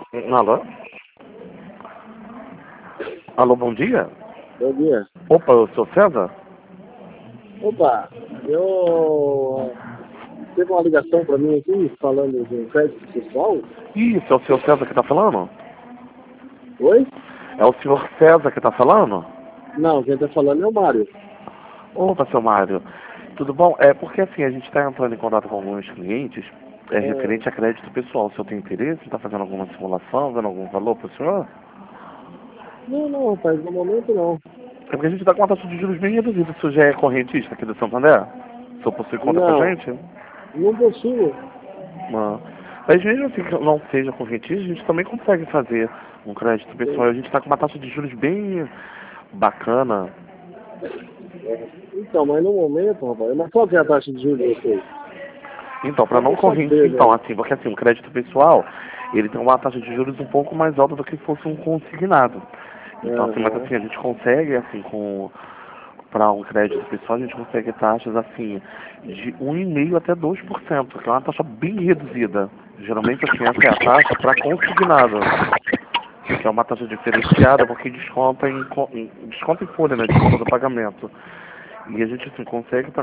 Alô? Alô, bom dia? Bom dia. Opa, eu sou César? Opa, eu teve uma ligação para mim aqui falando de um crédito pessoal. Isso, é o senhor César que tá falando? Oi? É o senhor César que tá falando? Não, quem está falando é o Mário. Opa, seu Mário. Tudo bom? É porque assim, a gente está entrando em contato com alguns clientes referente a crédito pessoal. O senhor tem interesse? Está fazendo alguma simulação, vendo algum valor para o senhor? Não, não, rapaz, no momento não. É porque a gente está com uma taxa de juros bem reduzida. O senhor já é correntista aqui do Santander? O senhor possui conta com a Não, gente? não possuo. Não. Mas mesmo assim que não seja correntista, a gente também consegue fazer um crédito pessoal. A gente está com uma taxa de juros bem bacana. Então, mas no momento, rapaz, mas qual que é a taxa de juros de vocês? Então, para Só não para corrente, saber, então, velho. assim, porque assim, o crédito pessoal, ele tem uma taxa de juros um pouco mais alta do que se fosse um consignado. Então, assim, mas Aham. assim, a gente consegue, assim, para um crédito pessoal, a gente consegue taxas, assim, de 1,5% até 2%, que é uma taxa bem reduzida. Geralmente, assim, essa é a taxa para consignado, que é uma taxa diferenciada porque desconta em folha, né, de conta do pagamento. E a gente, assim, consegue